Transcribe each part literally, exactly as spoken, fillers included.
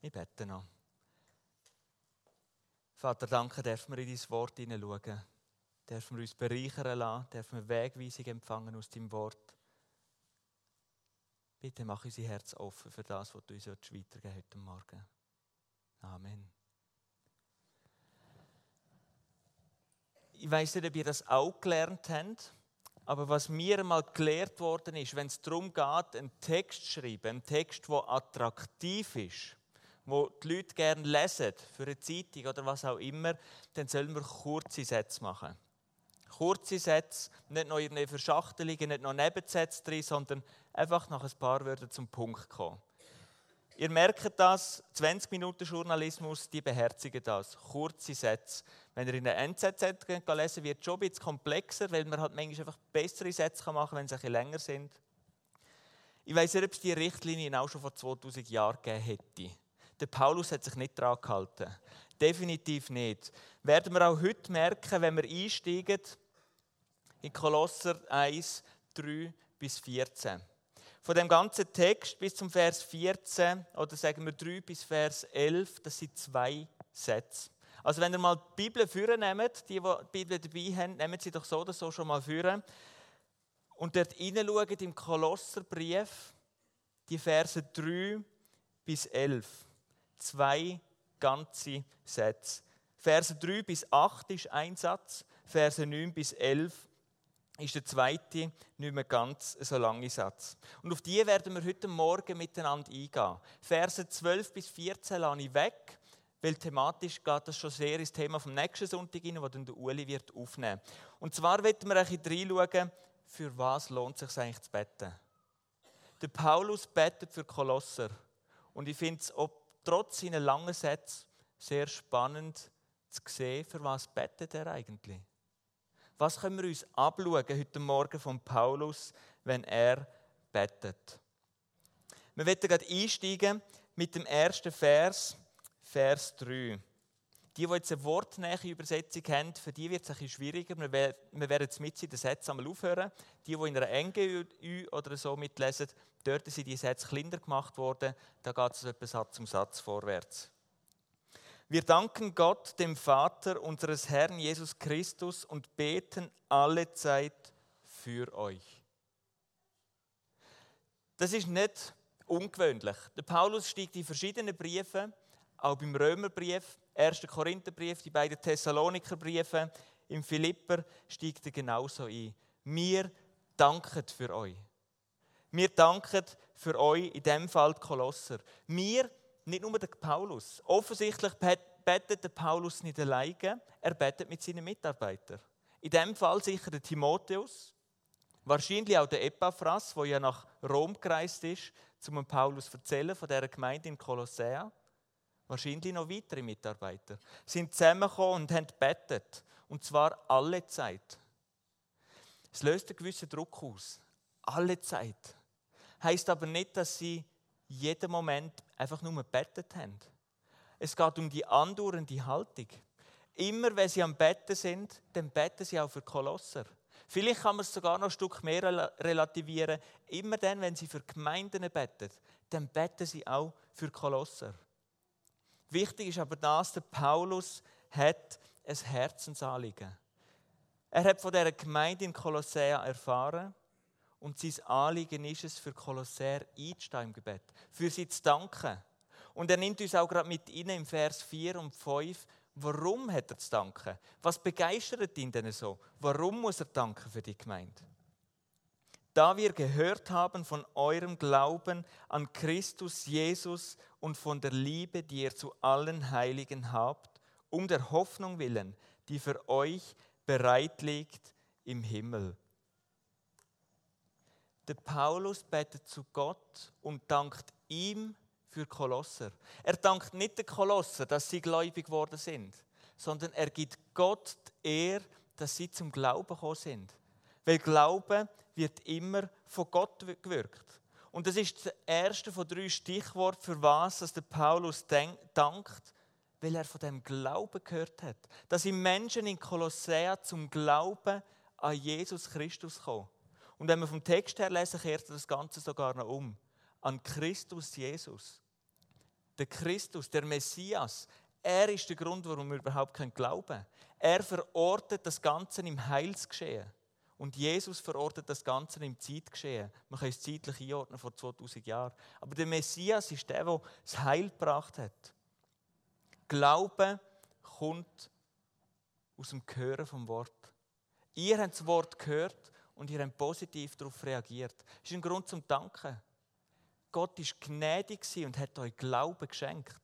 Ich bete noch. Vater, danke, dürfen wir in dein Wort hineinschauen. Dürfen wir uns bereichern lassen, dürfen wir Wegweisung empfangen aus deinem Wort. Bitte mach unser Herz offen für das, was du uns weitergeben heute Morgen. Amen. Ich weiss nicht, ob ihr das auch gelernt habt, aber was mir einmal gelehrt worden ist, wenn es darum geht, einen Text zu schreiben, einen Text, der attraktiv ist, wo die Leute gerne lesen, für eine Zeitung oder was auch immer, dann sollen wir kurze Sätze machen. Kurze Sätze, nicht noch irgendeine Verschachtelungen, nicht noch Nebensätze drin, sondern einfach nach ein paar Wörtern zum Punkt kommen. Ihr merkt das, zwanzig Minuten Journalismus, die beherzigen das. Kurze Sätze. Wenn ihr in der N Z Z lesen, wird es schon ein bisschen komplexer, weil man halt manchmal einfach bessere Sätze machen kann, wenn sie ein bisschen länger sind. Ich weiss nicht, ob es diese Richtlinien auch schon vor zweitausend Jahren gegeben hätte. Der Paulus hat sich nicht daran gehalten. Definitiv nicht. Werden wir auch heute merken, wenn wir einsteigen in Kolosser eins, drei bis vierzehn. Von dem ganzen Text bis zum Vers vierzehn, oder sagen wir drei bis Vers elf, das sind zwei Sätze. Also wenn ihr mal die Bibel vornehmt, die, die die Bibel dabei haben, nehmen sie doch so oder so schon mal vor. Und dort hineinschauen im Kolosserbrief, die Verse drei bis elf. Zwei ganze Sätze. Verse drei bis acht ist ein Satz, Verse neun bis elf ist der zweite, nicht mehr ganz so lange Satz. Und auf die werden wir heute Morgen miteinander eingehen. Verse zwölf bis vierzehn lasse ich weg, weil thematisch geht das schon sehr ins Thema vom nächsten Sonntag rein, das dann der Uli wird aufnehmen. Und zwar werden wir ein bisschen reinschauen, für was lohnt es sich eigentlich zu beten. Der Paulus betet für Kolosser. Und ich finde es trotz seiner langen Sätze sehr spannend zu sehen, für was betet er eigentlich. Was können wir uns abschauen heute Morgen von Paulus, wenn er betet? Wir werden gerade einsteigen mit dem ersten Vers, Vers drei. Die, die jetzt eine wortnähe Übersetzung haben, für die wird es ein bisschen schwieriger. Wir werden jetzt mit den Sätzen einmal aufhören. Die, die in einer N G Ü oder so mitlesen, dort sind die Sätze kleiner gemacht worden. Da geht es etwa Satz um Satz vorwärts. Wir danken Gott, dem Vater unseres Herrn Jesus Christus, und beten alle Zeit für euch. Das ist nicht ungewöhnlich. Der Paulus steigt in verschiedenen Briefen, auch beim Römerbrief, ersten Korintherbrief, die beiden Thessalonikerbriefe, im Philipper steigt er genauso ein. Wir danken für euch. Wir danken für euch, in diesem Fall die Kolosser. Wir, nicht nur der Paulus. Offensichtlich betet der Paulus nicht alleine, er betet mit seinen Mitarbeitern. In diesem Fall sicher der Timotheus, wahrscheinlich auch der Epaphras, der ja nach Rom gereist ist, um dem Paulus zu erzählen von dieser Gemeinde in Kolossea. Wahrscheinlich noch weitere Mitarbeiter sind zusammengekommen und haben gebetet. Und zwar alle Zeit. Es löst einen gewissen Druck aus. Alle Zeit. Heisst aber nicht, dass sie jeden Moment einfach nur gebetet haben. Es geht um die andauernde Haltung. Immer wenn sie am Betten sind, dann beten sie auch für Kolosser. Vielleicht kann man es sogar noch ein Stück mehr relativieren. Immer dann, wenn sie für Gemeinden beten, dann beten sie auch für Kolosser. Wichtig ist aber das, der Paulus hat ein Herzensanliegen. Er hat von dieser Gemeinde in Kolossea erfahren und sein Anliegen ist es, für Kolosser einzustehen im Gebet, für sie zu danken. Und er nimmt uns auch gerade mit rein im Vers vier und fünf. Warum hat er zu danken? Was begeistert ihn denn so? Warum muss er danken für die Gemeinde? Da wir gehört haben von eurem Glauben an Christus Jesus und von der Liebe, die ihr zu allen Heiligen habt, um der Hoffnung willen, die für euch bereit liegt im Himmel. Der Paulus betet zu Gott und dankt ihm für Kolosser. Er dankt nicht den Kolosser, dass sie gläubig geworden sind, sondern er gibt Gott die Ehre, dass sie zum Glauben gekommen sind. Weil Glaube wird immer von Gott gewirkt. Und das ist das erste von drei Stichworten, für was dass der Paulus dankt, weil er von dem Glauben gehört hat. Dass die Menschen in Kolossea zum Glauben an Jesus Christus kommen. Und wenn wir vom Text her lesen, kehrt das Ganze sogar noch um. An Christus Jesus. Der Christus, der Messias, er ist der Grund, warum wir überhaupt glauben können. Er verortet das Ganze im Heilsgeschehen. Und Jesus verortet das Ganze im Zeitgeschehen. Man kann es zeitlich einordnen vor zweitausend Jahren. Aber der Messias ist der, der das Heil gebracht hat. Glaube kommt aus dem Hören vom Wort. Ihr habt das Wort gehört und ihr habt positiv darauf reagiert. Das ist ein Grund zum Danken. Gott war gnädig und hat euch Glauben geschenkt.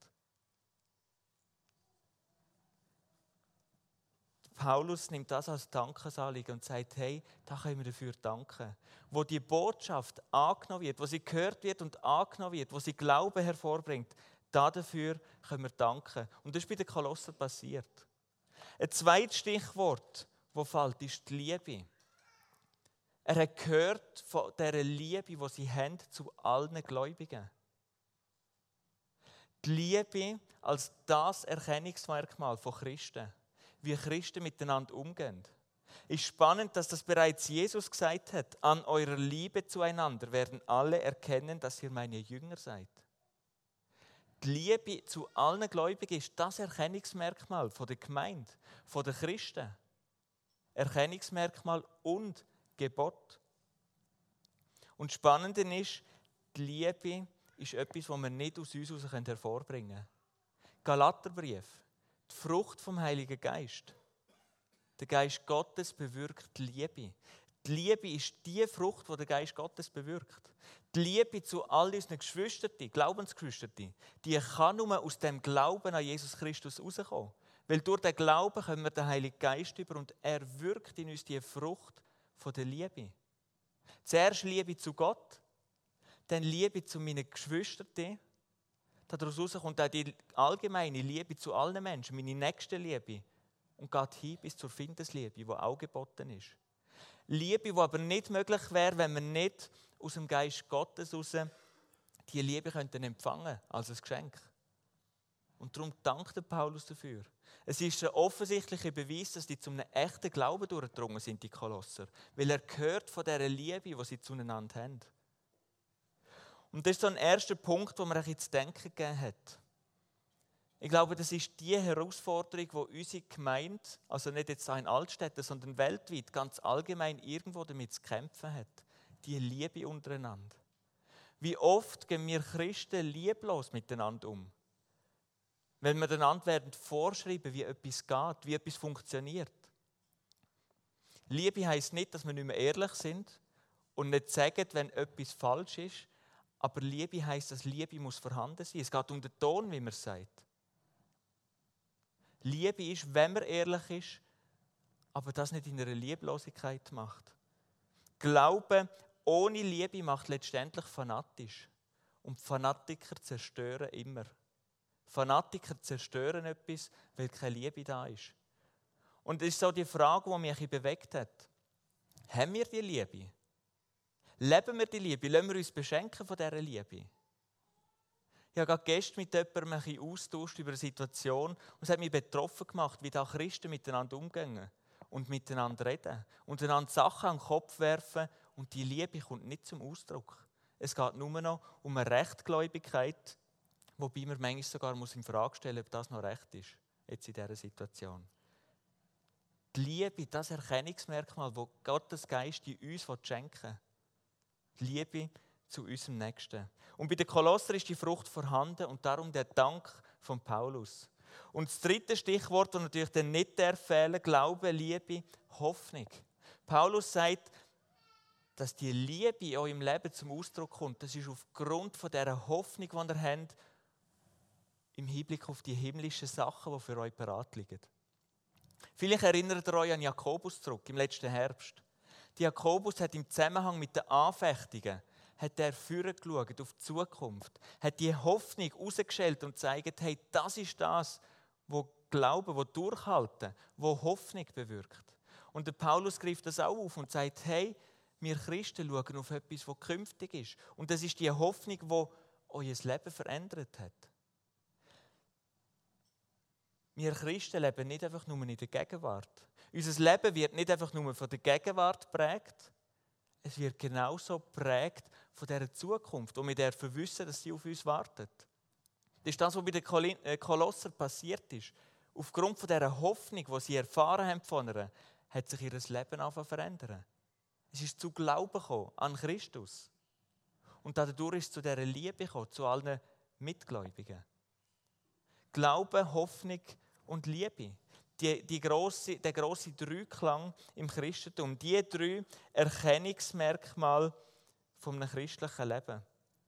Paulus nimmt das als Dankesanliegen und sagt, hey, da können wir dafür danken. Wo die Botschaft angenommen wird, wo sie gehört wird und angenommen wird, wo sie Glauben hervorbringt, dafür können wir danken. Und das ist bei den Kolosser passiert. Ein zweites Stichwort, das fällt, ist die Liebe. Er hat gehört von dieser Liebe, die sie haben zu allen Gläubigen. Die Liebe als das Erkennungsmerkmal von Christen. Wie Christen miteinander umgehen. Es ist spannend, dass das bereits Jesus gesagt hat. An eurer Liebe zueinander werden alle erkennen, dass ihr meine Jünger seid. Die Liebe zu allen Gläubigen ist das Erkennungsmerkmal von der Gemeinde, von den Christen. Erkennungsmerkmal und Gebot. Und spannend ist, die Liebe ist etwas, was wir nicht aus uns heraus hervorbringen können. Galaterbrief. Die Frucht vom Heiligen Geist. Der Geist Gottes bewirkt die Liebe. Die Liebe ist die Frucht, die der Geist Gottes bewirkt. Die Liebe zu all unseren Geschwistern, Glaubensgeschwistern, die kann nur aus dem Glauben an Jesus Christus herauskommen. Weil durch den Glauben können wir den Heiligen Geist über und er wirkt in uns die Frucht von der Liebe. Zuerst Liebe zu Gott, dann Liebe zu meinen Geschwistern. Daraus kommt auch die allgemeine Liebe zu allen Menschen, meine nächste Liebe. Und geht hin bis zur Findesliebe, die auch geboten ist. Liebe, die aber nicht möglich wäre, wenn wir nicht aus dem Geist Gottes heraus diese Liebe könnten empfangen als ein Geschenk. Und darum dankt der Paulus dafür. Es ist ein offensichtlicher Beweis, dass die zu einem echten Glauben durchgedrungen sind, die Kolosser. Weil er gehört von dieser Liebe, die sie zueinander haben. Und das ist so ein erster Punkt, wo mir zu denken gegeben hat. Ich glaube, das ist die Herausforderung, die unsere Gemeinde, also nicht jetzt in Altstädten, sondern weltweit, ganz allgemein irgendwo damit zu kämpfen hat. Die Liebe untereinander. Wie oft gehen wir Christen lieblos miteinander um? Wenn wir einander werden vorschreiben, wie etwas geht, wie etwas funktioniert. Liebe heisst nicht, dass wir nicht mehr ehrlich sind und nicht sagen, wenn etwas falsch ist. Aber Liebe heisst, dass Liebe muss vorhanden sein. Es geht um den Ton, wie man es sagt. Liebe ist, wenn man ehrlich ist, aber das nicht in einer Lieblosigkeit macht. Glaube ohne Liebe macht letztendlich fanatisch. Und Fanatiker zerstören immer. Fanatiker zerstören etwas, weil keine Liebe da ist. Und das ist so die Frage, die mich bewegt hat. Haben wir die Liebe? Leben wir die Liebe? Lassen wir uns beschenken von dieser Liebe? Ich habe gerade gestern mit jemandem ein bisschen austauscht über eine Situation und es hat mich betroffen gemacht, wie da Christen miteinander umgehen und miteinander reden und einander Sachen an den Kopf werfen und die Liebe kommt nicht zum Ausdruck. Es geht nur noch um eine Rechtgläubigkeit, wobei man manchmal sogar muss in Frage stellen muss, ob das noch recht ist, jetzt in dieser Situation. Die Liebe, das Erkennungsmerkmal, das Gottes Geist in uns schenken will. Die Liebe zu unserem Nächsten. Und bei den Kolosser ist die Frucht vorhanden und darum der Dank von Paulus. Und das dritte Stichwort, das natürlich dann nicht fehlen darf, Glaube, Liebe, Hoffnung. Paulus sagt, dass die Liebe in eurem Leben zum Ausdruck kommt. Das ist aufgrund von dieser Hoffnung, die ihr habt, im Hinblick auf die himmlischen Sachen, die für euch bereit liegen. Vielleicht erinnert ihr euch an Jakobus zurück, im letzten Herbst. Die Jakobus hat im Zusammenhang mit den Anfechtungen hat er vorgeschaut auf die Zukunft, hat die Hoffnung herausgestellt und gezeigt, hey, das ist das, wo Glauben, wo Durchhalten, wo Hoffnung bewirkt. Und der Paulus greift das auch auf und sagt, hey, wir Christen schauen auf etwas, was künftig ist. Und das ist die Hoffnung, die euer Leben verändert hat. Wir Christen leben nicht einfach nur in der Gegenwart. Unser Leben wird nicht einfach nur von der Gegenwart geprägt, es wird genauso geprägt von dieser Zukunft und wir dürfen wissen, dass sie auf uns wartet. Das ist das, was bei den Kolosser passiert ist. Aufgrund von dieser Hoffnung, die sie erfahren haben von ihr, hat sich ihr Leben angefangen zu verändern. Es ist zu Glauben gekommen an Christus. Und dadurch ist es zu dieser Liebe gekommen, zu allen Mitgläubigen. Glaube, Hoffnung und Liebe. Die, die grosse, der grosse Dreiklang im Christentum. Die drei Erkennungsmerkmale von einem christlichen Leben.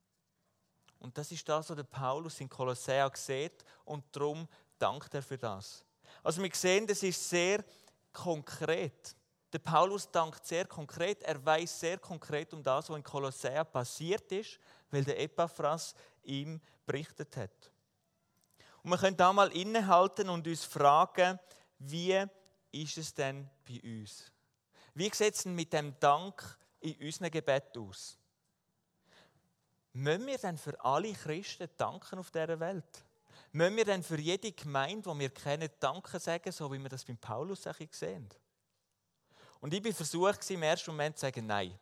Und das ist das, was der Paulus in Kolossäa sieht und darum dankt er für das. Also wir sehen, das ist sehr konkret. Der Paulus dankt sehr konkret. Er weiß sehr konkret um das, was in Kolossäa passiert ist, weil der Epaphras ihm berichtet hat. Und wir können da mal innehalten und uns fragen, wie ist es denn bei uns? Wie sieht es denn mit dem Dank in unserem Gebet aus? Müssen wir denn für alle Christen danken auf dieser Welt? Müssen wir denn für jede Gemeinde, die wir kennen, Danke sagen, so wie wir das beim Paulus sehen? Und ich war versucht, im ersten Moment zu sagen, nein.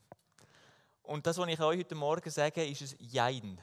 Und das, was ich euch heute Morgen sage, ist ein Jein.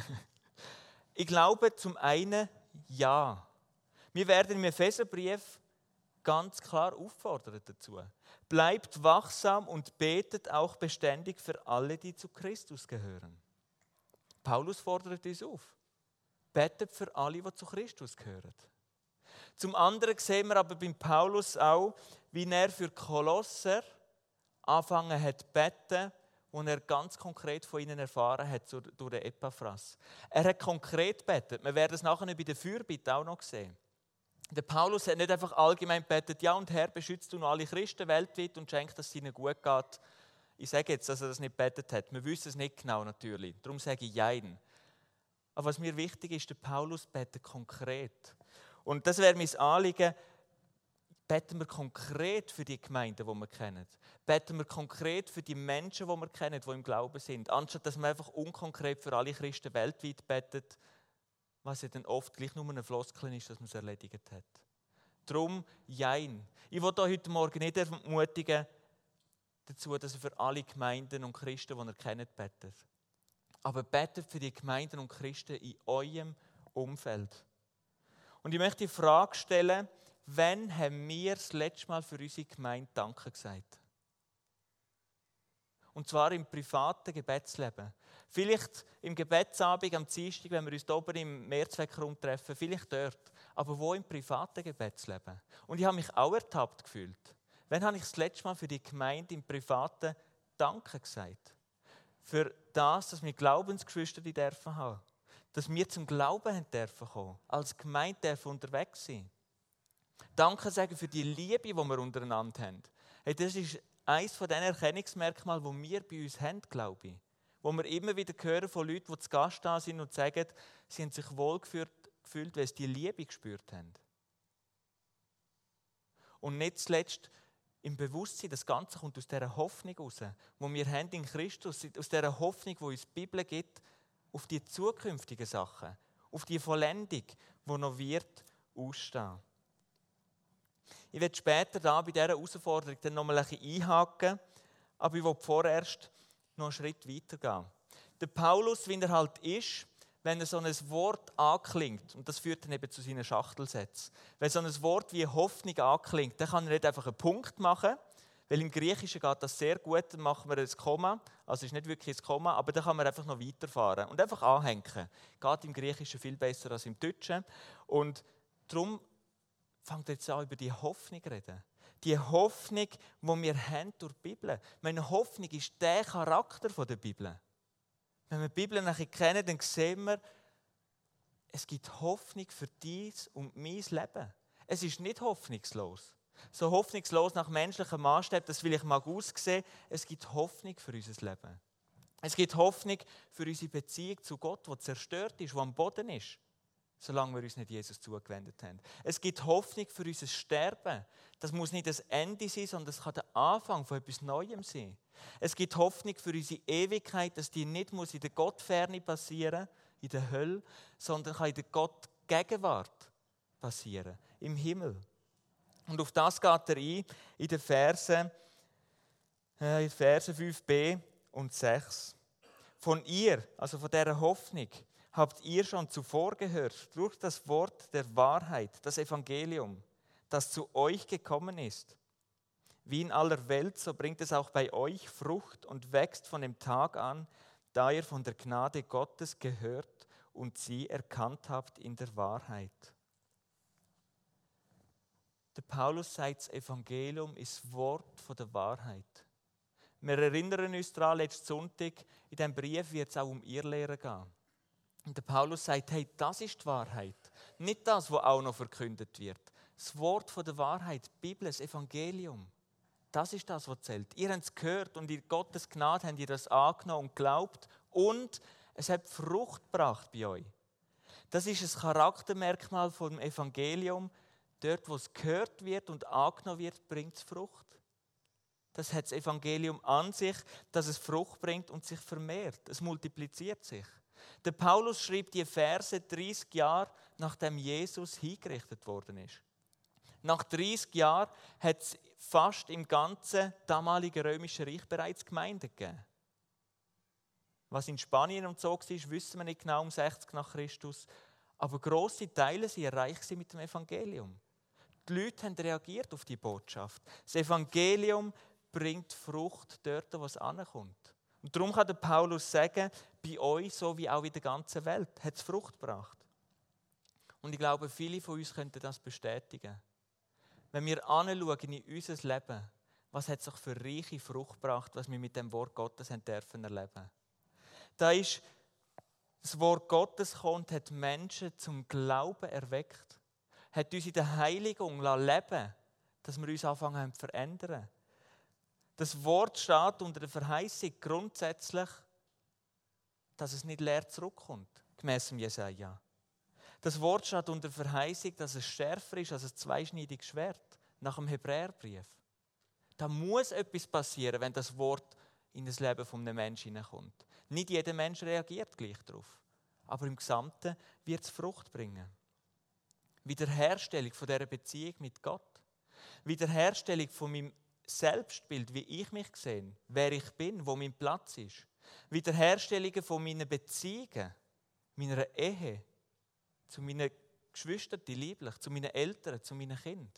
Ich glaube zum einen ja. Wir werden im Epheserbrief ganz klar auffordert dazu. Bleibt wachsam und betet auch beständig für alle, die zu Christus gehören. Paulus fordert uns auf. Betet für alle, die zu Christus gehören. Zum anderen sehen wir aber beim Paulus auch, wie er für Kolosser angefangen hat zu beten, wo er ganz konkret von ihnen erfahren hat durch den Epaphras. Er hat konkret betet. Wir werden es nachher bei der Fürbitte auch noch sehen. Der Paulus hat nicht einfach allgemein betet, ja und Herr, beschützt du noch alle Christen weltweit und schenkt, dass es ihnen gut geht. Ich sage jetzt, dass er das nicht betet hat. Wir wissen es nicht genau natürlich. Darum sage ich Jein. Aber was mir wichtig ist, der Paulus betet konkret. Und das wäre mein Anliegen. Beten wir konkret für die Gemeinden, die wir kennen. Beten wir konkret für die Menschen, die wir kennen, die im Glauben sind. Anstatt dass man einfach unkonkret für alle Christen weltweit betet, was ja dann oft gleich nur eine Floskel ist, dass man es erledigt hat. Darum, Jein. Ich will euch heute Morgen nicht ermutigen dazu, dass ihr für alle Gemeinden und Christen, die ihr kennt, betet. Aber betet für die Gemeinden und Christen in eurem Umfeld. Und ich möchte die Frage stellen, wann haben wir das letzte Mal für unsere Gemeinde Danke gesagt? Und zwar im privaten Gebetsleben. Vielleicht im Gebetsabend am Dienstag, wenn wir uns hier oben im Mehrzweckraum treffen, vielleicht dort. Aber wo im privaten Gebetsleben? Und ich habe mich auch ertappt gefühlt. Wann habe ich das letzte Mal für die Gemeinde im privaten Danke gesagt? Für das, dass wir Glaubensgeschwister dürfen haben. Dass wir zum Glauben haben dürfen kommen. Als Gemeinde dürfen unterwegs sein. Danke sagen für die Liebe, die wir untereinander haben. Hey, das ist eines von den Erkennungsmerkmalen, die wir bei uns haben, glaube ich. Wo wir immer wieder hören von Leuten, die zu Gast da sind und sagen, sie haben sich wohlgefühlt, gefühlt, weil sie die Liebe gespürt haben. Und nicht zuletzt im Bewusstsein, das Ganze kommt aus dieser Hoffnung heraus, die wir haben in Christus, aus dieser Hoffnung, die uns die Bibel gibt, auf die zukünftigen Sachen, auf die Vollendung, die noch wird ausstehen. Ich werde später da bei dieser Herausforderung dann noch mal ein bisschen einhaken, aber ich will vorerst noch einen Schritt weitergehen. Der Paulus, wie er halt ist, wenn er so ein Wort anklingt, und das führt dann eben zu seinen Schachtelsätzen, wenn so ein Wort wie Hoffnung anklingt, dann kann er nicht einfach einen Punkt machen, weil im Griechischen geht das sehr gut, dann machen wir ein Komma, also ist nicht wirklich ein Komma, aber dann kann man einfach noch weiterfahren und einfach anhängen. Geht im Griechischen viel besser als im Deutschen und darum fängt jetzt an, über die Hoffnung zu reden. Die Hoffnung, die wir haben durch die Bibel. Meine Hoffnung ist der Charakter der Bibel. Wenn wir die Bibel nachher kennen, dann sehen wir, es gibt Hoffnung für dies und mein Leben. Es ist nicht hoffnungslos. So hoffnungslos nach menschlichem Maßstab, das will ich mal aussehen. Es gibt Hoffnung für unser Leben. Es gibt Hoffnung für unsere Beziehung zu Gott, die zerstört ist, die am Boden ist. Solange wir uns nicht Jesus zugewendet haben. Es gibt Hoffnung für unser Sterben. Das muss nicht das Ende sein, sondern es kann der Anfang von etwas Neuem sein. Es gibt Hoffnung für unsere Ewigkeit, dass die nicht muss in der Gottferne passieren, in der Hölle, sondern kann in der Gottgegenwart passieren, im Himmel. Und auf das geht er ein in den Versen, äh, in Versen fünf b und sechs. Von ihr, also von dieser Hoffnung, habt ihr schon zuvor gehört, durch das Wort der Wahrheit, das Evangelium, das zu euch gekommen ist. Wie in aller Welt, so bringt es auch bei euch Frucht und wächst von dem Tag an, da ihr von der Gnade Gottes gehört und sie erkannt habt in der Wahrheit. Der Paulus sagt, das Evangelium ist das Wort von der Wahrheit. Wir erinnern uns daran, letzten Sonntag, in diesem Brief wird es auch um Irrlehre gehen. Und der Paulus sagt, hey, das ist die Wahrheit. Nicht das, was auch noch verkündet wird. Das Wort von der Wahrheit, die Bibel, das Evangelium. Das ist das, was zählt. Ihr habt es gehört und in Gottes Gnade habt ihr das angenommen und geglaubt. Und es hat Frucht gebracht bei euch. Das ist ein Charaktermerkmal vom Evangelium. Dort, wo es gehört wird und angenommen wird, bringt es Frucht. Das hat das Evangelium an sich, dass es Frucht bringt und sich vermehrt. Es multipliziert sich. Der Paulus schrieb die Verse dreißig Jahre, nachdem Jesus hingerichtet worden ist. Nach dreißig Jahren hat es fast im ganzen damaligen römischen Reich bereits Gemeinden gegeben. Was in Spanien und so war, wissen wir nicht genau, um sechzig nach Christus. Aber grosse Teile waren erreicht mit dem Evangelium. Die Leute haben reagiert auf die Botschaft. Das Evangelium bringt Frucht dort, wo es ankommt. Und darum kann der Paulus sagen, bei euch, so wie auch in der ganzen Welt, hat es Frucht gebracht. Und ich glaube, viele von uns könnten das bestätigen. Wenn wir anschauen in unser Leben, was hat sich für reiche Frucht gebracht, was wir mit dem Wort Gottes haben dürfen erleben. Da ist das Wort Gottes gekommen und hat Menschen zum Glauben erweckt. Hat uns in der Heiligung leben lassen, dass wir uns anfangen zu verändern. Das Wort steht unter der Verheißung grundsätzlich, dass es nicht leer zurückkommt, gemäss dem Jesaja. Das Wort steht unter der Verheißung, dass es schärfer ist als ein zweischneidiges Schwert, nach dem Hebräerbrief. Da muss etwas passieren, wenn das Wort in das Leben eines Menschen hineinkommt. Nicht jeder Mensch reagiert gleich darauf, aber im Gesamten wird es Frucht bringen. Wiederherstellung von dieser Beziehung mit Gott. Wiederherstellung von meinem Selbstbild, wie ich mich sehe, wer ich bin, wo mein Platz ist. Wiederherstellung von meinen Beziehungen, meiner Ehe, zu meinen Geschwistern, die lieblich, zu meinen Eltern, zu meinen Kindern.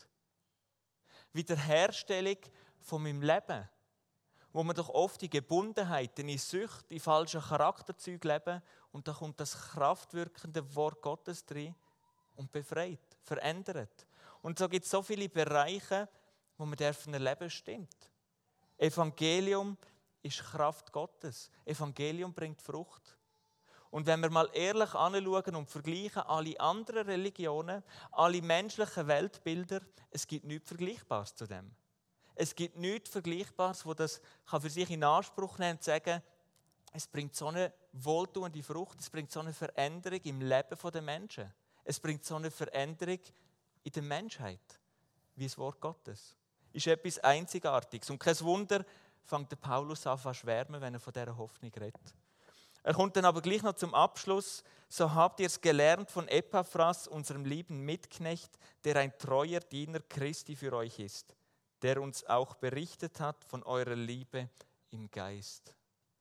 Wiederherstellung von meinem Leben, wo wir doch oft in Gebundenheiten, in Sucht, in falschen Charakterzügen leben und da kommt das kraftwirkende Wort Gottes drin und befreit, verändert. Und so gibt es so viele Bereiche, wo wir dürfen erleben, stimmt. Evangelium ist Kraft Gottes. Evangelium bringt Frucht. Und wenn wir mal ehrlich anschauen und vergleichen, alle anderen Religionen, alle menschlichen Weltbilder, es gibt nichts Vergleichbares zu dem. Es gibt nichts Vergleichbares, wo das kann für sich in Anspruch nehmen und sagen, es bringt so eine wohltuende Frucht, es bringt so eine Veränderung im Leben der Menschen. Es bringt so eine Veränderung in der Menschheit, wie das Wort Gottes. Ist etwas Einzigartiges. Und kein Wunder, fängt der Paulus an zu schwärmen, wenn er von dieser Hoffnung redet. Er kommt dann aber gleich noch zum Abschluss. So habt ihr es gelernt von Epaphras, unserem lieben Mitknecht, der ein treuer Diener Christi für euch ist, der uns auch berichtet hat von eurer Liebe im Geist.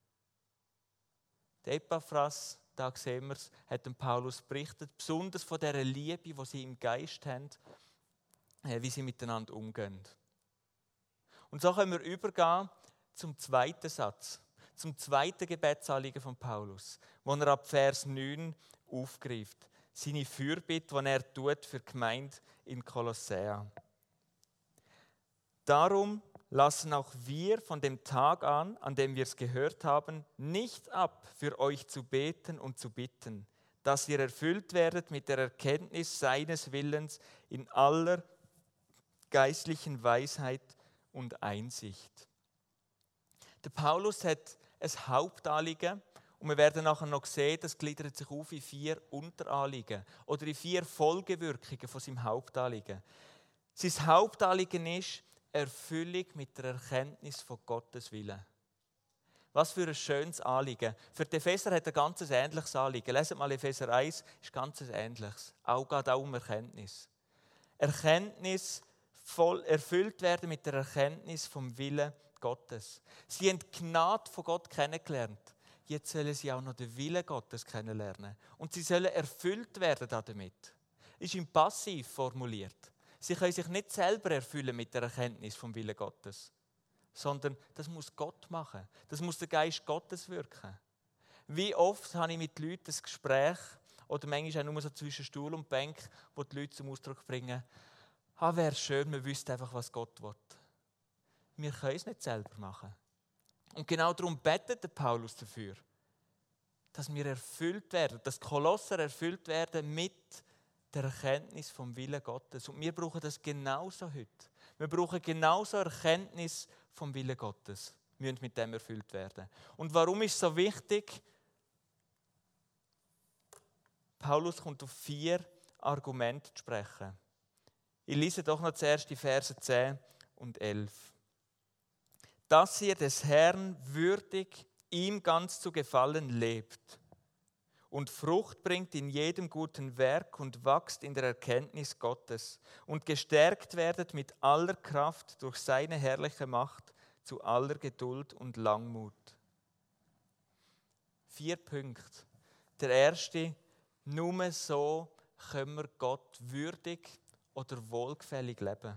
Der Epaphras, da sehen wir es, hat dem Paulus berichtet, besonders von dieser Liebe, die sie im Geist haben, wie sie miteinander umgehen. Und so können wir übergehen zum zweiten Satz. Zum zweiten Gebetsanliegen von Paulus, wo er ab Vers neun aufgreift. Seine Fürbitte, die er tut für die Gemeinde in Kolossea. Darum lassen auch wir von dem Tag an, an dem wir es gehört haben, nicht ab, für euch zu beten und zu bitten, dass ihr erfüllt werdet mit der Erkenntnis seines Willens in aller geistlichen Weisheit und Einsicht. Der Paulus hat ein Hauptanliegen und wir werden nachher noch sehen, das gliedert sich auf in vier Unteranliegen oder in vier Folgewirkungen von seinem Hauptanliegen. Sein Hauptanliegen ist Erfüllung mit der Erkenntnis von Gottes Willen. Was für ein schönes Anliegen. Für die Epheser hat er ein ganz ähnliches Anliegen. Leset mal Epheser eins, ist ganz ähnliches. Auch geht auch um Erkenntnis. Erkenntnis, voll erfüllt werden mit der Erkenntnis vom Willen Gottes. Sie haben die Gnade von Gott kennengelernt. jetzt sollen sie auch noch den Willen Gottes kennenlernen. Und sie sollen erfüllt werden damit. Ist im Passiv formuliert. Sie können sich nicht selber erfüllen mit der Erkenntnis vom Willen Gottes, sondern das muss Gott machen. Das muss der Geist Gottes wirken. Wie oft habe ich mit Leuten ein Gespräch, oder manchmal auch nur so zwischen Stuhl und Bank, wo die Leute zum Ausdruck bringen, ah, wäre schön, wir wüssten einfach, was Gott will. Wir können es nicht selber machen. Und genau darum betet der Paulus dafür, dass wir erfüllt werden, dass die Kolosser erfüllt werden mit der Erkenntnis vom Willen Gottes. Und wir brauchen das genauso heute. Wir brauchen genauso Erkenntnis vom Willen Gottes. Wir müssen mit dem erfüllt werden. Und warum ist es so wichtig? Paulus kommt auf vier Argumente zu sprechen. Ich lese doch noch zuerst die Verse zehn und elf. Dass ihr des Herrn würdig, ihm ganz zu gefallen lebt und Frucht bringt in jedem guten Werk und wächst in der Erkenntnis Gottes und gestärkt werdet mit aller Kraft durch seine herrliche Macht zu aller Geduld und Langmut. Vier Punkte. Der erste, nur so können wir Gott würdig oder wohlgefällig leben.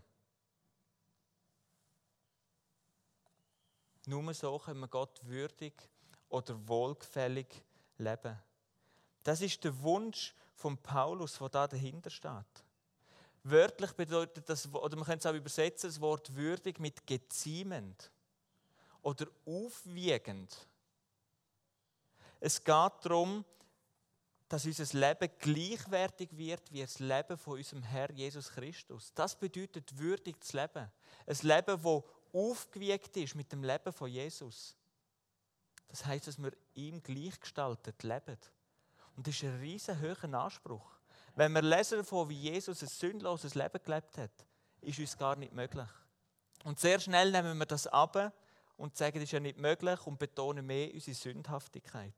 Nur so können wir Gott würdig oder wohlgefällig leben. Das ist der Wunsch von Paulus, der da dahinter steht. Wörtlich bedeutet das, oder man könnte es auch übersetzen, das Wort würdig mit geziemend oder aufwiegend. Es geht darum, dass unser Leben gleichwertig wird wie das Leben von unserem Herr Jesus Christus. Das bedeutet würdig zu leben. Ein Leben, das aufgewiegt ist mit dem Leben von Jesus. Das heisst, dass wir ihm gleichgestaltet leben. Und das ist ein riesen hoher Anspruch. Wenn wir lesen davon, wie Jesus ein sündloses Leben gelebt hat, ist uns gar nicht möglich. Und sehr schnell nehmen wir das ab und sagen, das ist ja nicht möglich und betonen mehr unsere Sündhaftigkeit.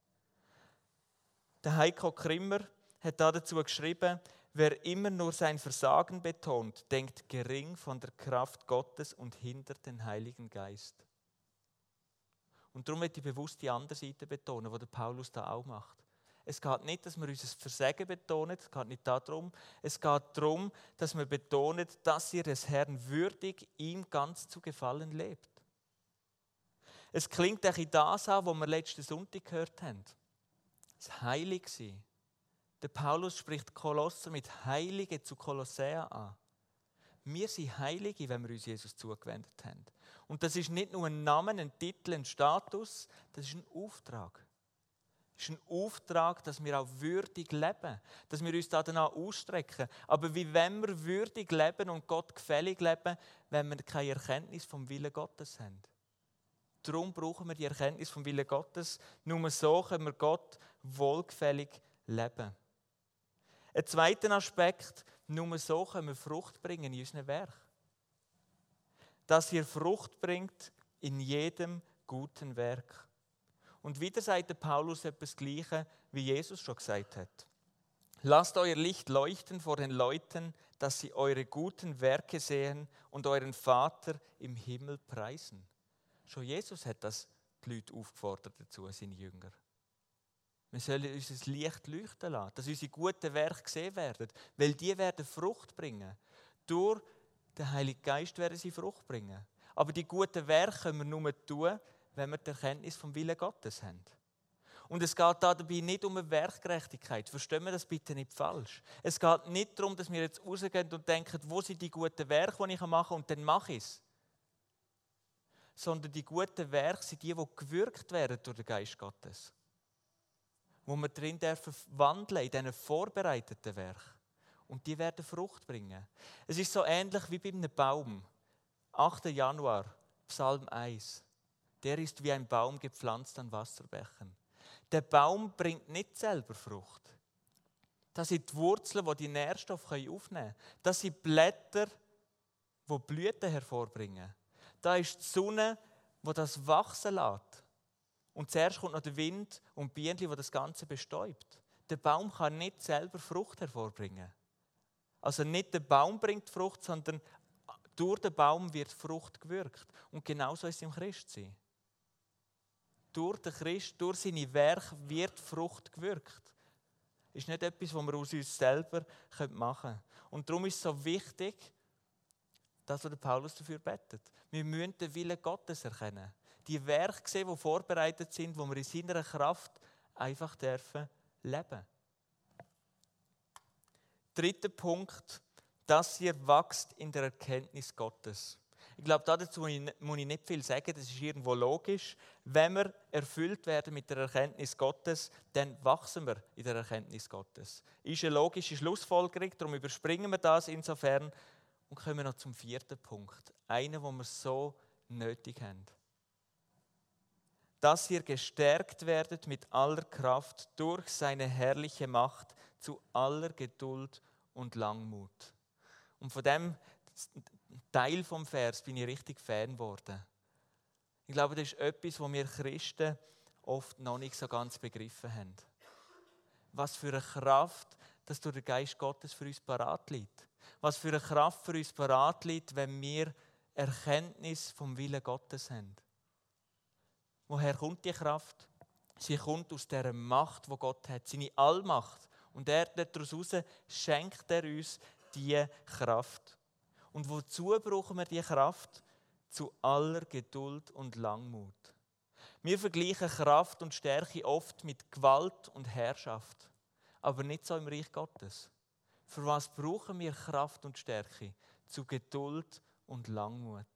Der Heiko Krimmer hat dazu geschrieben, wer immer nur sein Versagen betont, denkt gering von der Kraft Gottes und hindert den Heiligen Geist. Und darum möchte ich bewusst die andere Seite betonen, die der Paulus da auch macht. Es geht nicht, dass wir unser Versagen betonen, es geht nicht darum. Es geht darum, dass wir betonen, dass ihr des Herrn würdig, ihm ganz zu gefallen lebt. Es klingt ein das an, was wir letzten Sonntag gehört haben. Das Heiligsein. Der Paulus spricht Kolosser mit Heiligen zu Kolossäen an. Wir sind Heilige, wenn wir uns Jesus zugewendet haben. Und das ist nicht nur ein Name, ein Titel, ein Status, das ist ein Auftrag. Es ist ein Auftrag, dass wir auch würdig leben, dass wir uns danach ausstrecken. Aber wie wenn wir würdig leben und Gott gefällig leben, wenn wir keine Erkenntnis vom Willen Gottes haben? Darum brauchen wir die Erkenntnis vom Willen Gottes. Nur so können wir Gott wohlgefällig leben. Ein zweiter Aspekt, nur so können wir Frucht bringen in unserem Werk. Dass ihr Frucht bringt in jedem guten Werk. Und wieder sagt der Paulus etwas Gleiches, wie Jesus schon gesagt hat. Lasst euer Licht leuchten vor den Leuten, dass sie eure guten Werke sehen und euren Vater im Himmel preisen. Schon Jesus hat das die Leute aufgefordert dazu, seine Jünger. Wir sollen unser Licht leuchten lassen, dass unsere guten Werke gesehen werden, weil die werden Frucht bringen. Durch den Heiligen Geist werden sie Frucht bringen. Aber die guten Werke können wir nur tun, wenn wir die Erkenntnis vom Willen Gottes haben. Und es geht dabei nicht um eine Werkgerechtigkeit. Verstehen wir das bitte nicht falsch. Es geht nicht darum, dass wir jetzt rausgehen und denken, wo sind die guten Werke, die ich machen kann, und dann mache ich es. Sondern die guten Werke sind die, die gewirkt werden durch den Geist Gottes. Wo wir drin dürfen wandeln, in diesen vorbereiteten Werken. Und die werden Frucht bringen. Es ist so ähnlich wie bei einem Baum. achter Januar, Psalm eins. Der ist wie ein Baum gepflanzt an Wasserbächen. Der Baum bringt nicht selber Frucht. Das sind die Wurzeln, die die Nährstoffe aufnehmen können. Das sind Blätter, die Blüten hervorbringen. Da ist die Sonne, die das wachsen lässt. Und zuerst kommt noch der Wind und die Bienen, die das Ganze bestäubt. Der Baum kann nicht selber Frucht hervorbringen. Also nicht der Baum bringt Frucht, sondern durch den Baum wird Frucht gewirkt. Und genauso ist es im Christsein. durch den Christ, durch seine Werke wird Frucht gewirkt. Das ist nicht etwas, was wir aus uns selber machen können. Und darum ist es so wichtig, dass der Paulus dafür betet. Wir müssen den Willen Gottes erkennen. Die Werke sehen, die vorbereitet sind, wo wir in seiner Kraft einfach dürfen leben. Dritter Punkt, dass ihr wächst in der Erkenntnis Gottes. Ich glaube, dazu muss ich nicht viel sagen, das ist irgendwo logisch. Wenn wir erfüllt werden mit der Erkenntnis Gottes, dann wachsen wir in der Erkenntnis Gottes. Ist eine logische Schlussfolgerung, darum überspringen wir das insofern und kommen noch zum vierten Punkt. Einen, den wir so nötig haben. Dass ihr gestärkt werdet mit aller Kraft durch seine herrliche Macht zu aller Geduld und Langmut. Und von dem Teil vom Vers bin ich richtig Fan geworden. Ich glaube, das ist etwas, was wir Christen oft noch nicht so ganz begriffen haben. Was für eine Kraft, dass durch den Geist Gottes für uns parat liegt. Was für eine Kraft für uns parat liegt, wenn wir Erkenntnis vom Willen Gottes haben. Woher kommt die Kraft? Sie kommt aus der Macht, die Gott hat, seine Allmacht. Und er, daraus schenkt er uns diese Kraft. Und wozu brauchen wir diese Kraft? Zu aller Geduld und Langmut. Wir vergleichen Kraft und Stärke oft mit Gewalt und Herrschaft. Aber nicht so im Reich Gottes. Für was brauchen wir Kraft und Stärke? Zu Geduld und Langmut.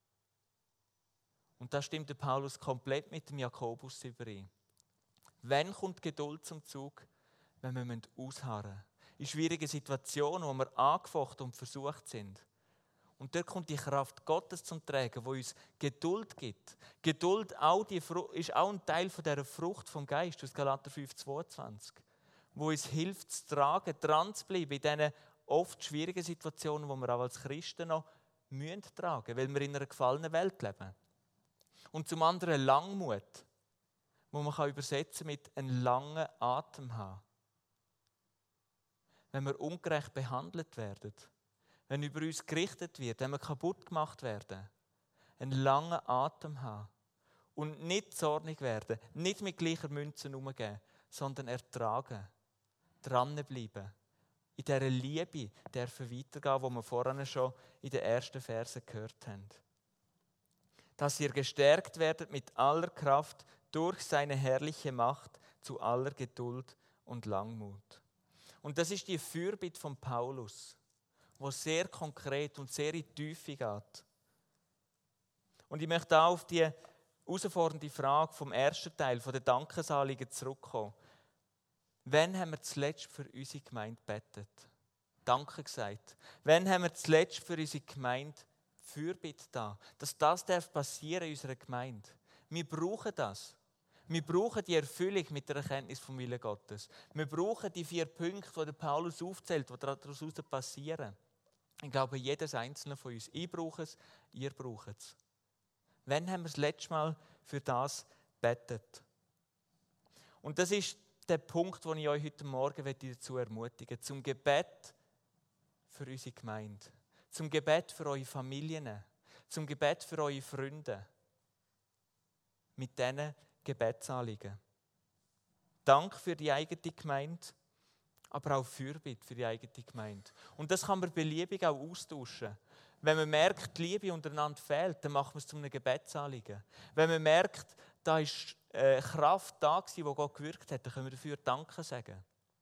Und da stimmt der Paulus komplett mit dem Jakobus überein. Wann kommt Geduld zum Zug? Wenn wir ausharren müssen. In schwierigen Situationen, wo wir angefochten und versucht sind. Und dort kommt die Kraft Gottes zum Tragen, die uns Geduld gibt. Geduld auch die Fru- ist auch ein Teil von dieser Frucht vom Geist aus Galater fünf zweiundzwanzig, wo uns hilft zu tragen, dran zu bleiben in diesen oft schwierigen Situationen, die wir auch als Christen noch müssen tragen, weil wir in einer gefallenen Welt leben. Und zum anderen Langmut, wo man übersetzen kann mit einem langen Atem haben. Wenn wir ungerecht behandelt werden, wenn über uns gerichtet wird, wenn wir kaputt gemacht werden, einen langen Atem haben und nicht zornig werden, nicht mit gleicher Münze umgehen, sondern ertragen, dranbleiben, in dieser Liebe dürfen weitergehen, die wir vorhin schon in den ersten Versen gehört haben. Dass ihr gestärkt werdet mit aller Kraft durch seine herrliche Macht zu aller Geduld und Langmut. Und das ist die Fürbitte von Paulus, wo sehr konkret und sehr in die Tiefe geht. Und ich möchte auch auf die herausfordernde Frage vom ersten Teil, von den Dankesanliegen zurückkommen. Wann haben wir zuletzt für unsere Gemeinde gebetet? Danke gesagt. Wann haben wir zuletzt für unsere Gemeinde Fürbitte da? Dass das passieren darf in unserer Gemeinde. Wir brauchen das. Wir brauchen die Erfüllung mit der Erkenntnis vom Willen Gottes. Wir brauchen die vier Punkte, die der Paulus aufzählt, die daraus passieren. Ich glaube, jedes einzelne von uns. Ich brauche es, ihr braucht es. Wann haben wir das letzte Mal für das gebetet? Und das ist der Punkt, den ich euch heute Morgen dazu ermutigen möchte. Zum Gebet für unsere Gemeinde. Zum Gebet für eure Familien. Zum Gebet für eure Freunde. Mit diesen Gebetsanliegen. Dank für die eigene Gemeinde, aber auch Fürbitte für die eigene Gemeinde. Und das kann man beliebig auch austauschen. Wenn man merkt, die Liebe untereinander fehlt, dann macht man es zu einem Gebetsanliegen. Wenn man merkt, da ist äh, Kraft da gewesen, die Gott gewirkt hat, dann können wir dafür Danke sagen.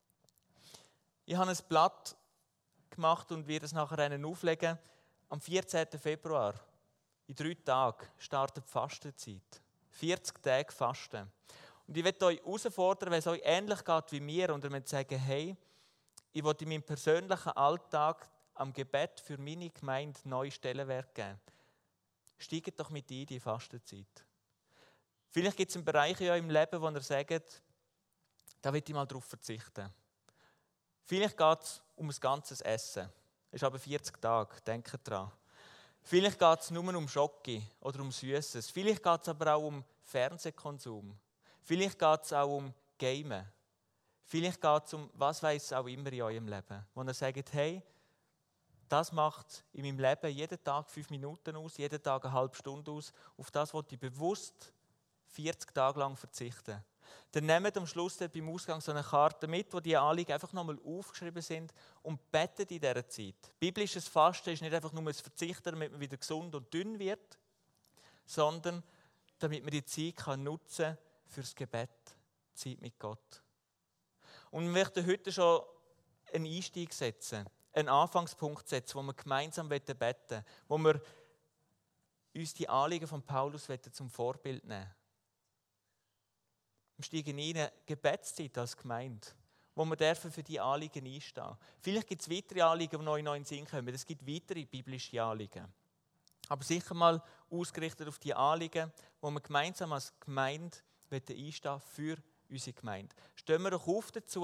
Ich habe ein Blatt gemacht und werde es nachher einen auflegen. Am vierzehnten Februar, in drei Tagen, startet die Fastenzeit. vierzig Tage Fasten. Und ich möchte euch herausfordern, wenn es euch ähnlich geht wie mir, und ihr müsst sagen, hey, ich will in meinem persönlichen Alltag am Gebet für meine Gemeinde neue Stellenwert geben. Steigt doch mit ein in die Fastenzeit. Vielleicht gibt es einen Bereich in eurem Leben, wo ihr sagt, da will ich mal darauf verzichten. Vielleicht geht es um ein ganzes Essen. Es ist aber vierzig Tage, denkt dran. Vielleicht geht es nur um Schoki oder um Süßes. Vielleicht geht es aber auch um Fernsehkonsum. Vielleicht geht es auch um Gamen. Vielleicht geht es um was weiss auch immer in eurem Leben. Wo ihr sagt, hey, das macht in meinem Leben jeden Tag fünf Minuten aus, jeden Tag eine halbe Stunde aus. Auf das will ich bewusst vierzig Tage lang verzichten. Dann nehmt am Schluss beim Ausgang so eine Karte mit, wo die Anliegen einfach nochmal aufgeschrieben sind und betet in dieser Zeit. Biblisches Fasten ist nicht einfach nur ein Verzichten, damit man wieder gesund und dünn wird, sondern damit man die Zeit kann nutzen kann fürs Gebet, Zeit mit Gott. Und wir möchten heute schon einen Einstieg setzen, einen Anfangspunkt setzen, wo wir gemeinsam beten wollen, wo wir uns die Anliegen von Paulus zum Vorbild nehmen wollen. Wir steigen in eine Gebetszeit als Gemeinde, wo wir dürfen für die Anliegen einstehen. Vielleicht gibt es weitere Anliegen, die neu in den Sinn kommen. Es gibt weitere biblische Anliegen. Aber sicher mal ausgerichtet auf die Anliegen, wo wir gemeinsam als Gemeinde einstehen für unsere Gemeinde. Stehen wir doch auf dazu.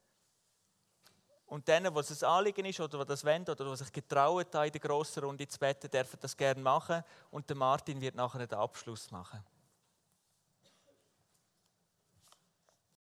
Und denen, was es ein Anliegen ist, oder die das wollen, oder die sich getrauen, in der grossen Runde zu beten, dürfen das gerne machen. Und der Martin wird nachher den Abschluss machen.